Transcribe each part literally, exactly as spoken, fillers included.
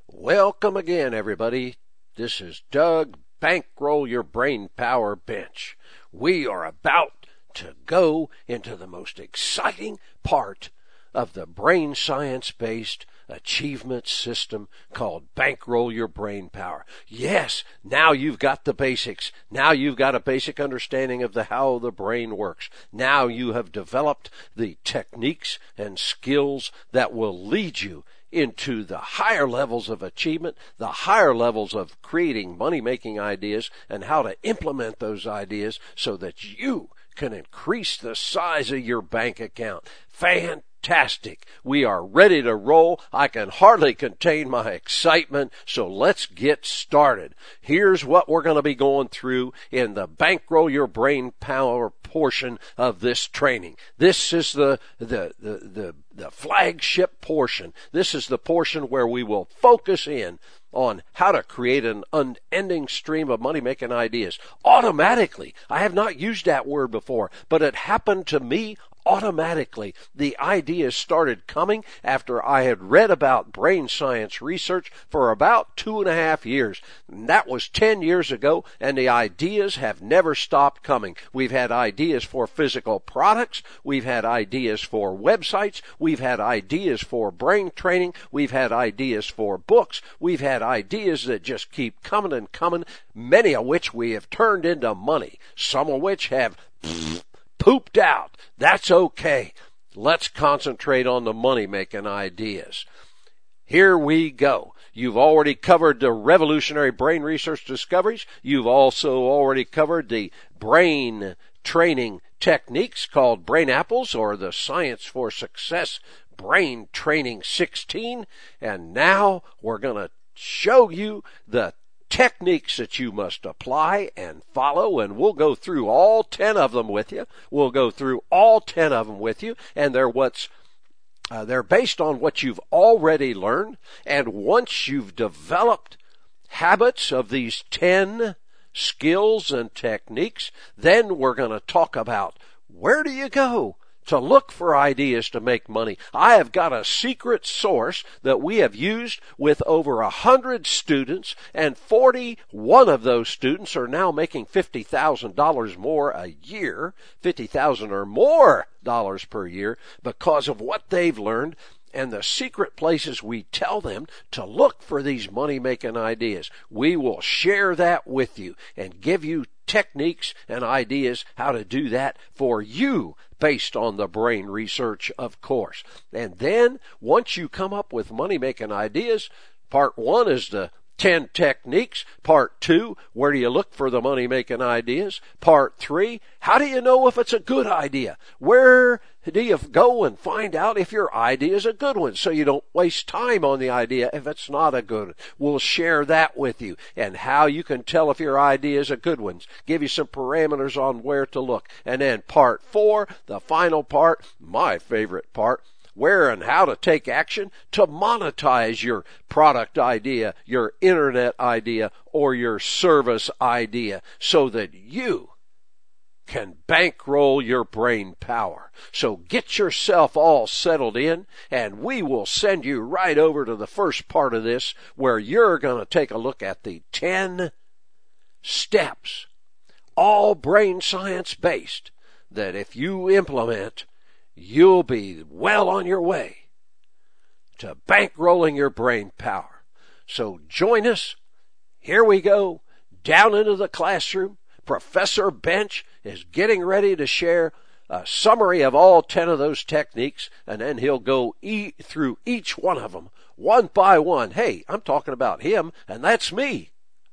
Welcome again, everybody. This is Doug Bankroll Your Brain Power Bench. We are about to go into the most exciting part of the brain science-based achievement system called Bankroll Your Brain Power. Yes, now you've got the basics. Now you've got a basic understanding of the how the brain works. Now you have developed the techniques and skills that will lead you into the higher levels of achievement, the higher levels of creating money-making ideas, and how to implement those ideas so that you can increase the size of your bank account. Fantastic. We are ready to roll. I can hardly contain my excitement, so let's get started. Here's what we're going to be going through in the Bankroll Your Brain Power portion of this training. This is the, the, the, the, the flagship portion. This is the portion where we will focus in on how to create an unending stream of money-making ideas automatically. I have not used that word before, but it happened to me automatically. The ideas started coming after I had read about brain science research for about two and a half years. And that was ten years ago, and the ideas have never stopped coming. We've had ideas for physical products. We've had ideas for websites. We've had ideas for brain training. We've had ideas for books. We've had ideas that just keep coming and coming, many of which we have turned into money, some of which have pooped out. That's okay. Let's concentrate on the money-making ideas. Here we go. You've already covered the revolutionary brain research discoveries. You've also already covered the brain training techniques called Brain Apples, or the Science for Success Brain Training sixteen. And now we're going to show you the techniques that you must apply and follow, and we'll go through all ten of them with you. We'll go through all ten of them with you, and they're what's uh, they're based on what you've already learned. And once you've developed habits of these ten skills and techniques, then we're going to talk about where do you go to look for ideas to make money. I have got a secret source that we have used with over a hundred students, and forty-one of those students are now making fifty thousand dollars more a year, fifty thousand dollars or more dollars per year, because of what they've learned and the secret places we tell them to look for these money-making ideas. We will share that with you and give you techniques and ideas how to do that for you, based on the brain research, of course. And then, once you come up with money-making ideas, part one is the ten techniques. Part two, where do you look for the money-making ideas? Part three, how do you know if it's a good idea? Where do you go and find out if your idea is a good one, so you don't waste time on the idea if it's not a good one? We'll share that with you, and how you can tell if your idea is a good one. Give you some parameters on where to look. And then part four, the final part, my favorite part, where and how to take action to monetize your product idea, your internet idea, or your service idea, so that you can bankroll your brain power. So get yourself all settled in, and we will send you right over to the first part of this, where you're going to take a look at the ten steps, all brain science based, that if you implement, you'll be well on your way to bankrolling your brain power. So join us. Here we go, down into the classroom. Professor Bench is getting ready to share a summary of all ten of those techniques, and then he'll go e- through each one of them, one by one. Hey, I'm talking about him, and that's me.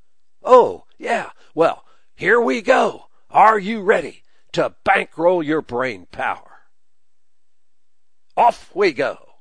Oh, yeah. Well, here we go. Are you ready to bankroll your brain power? Off we go.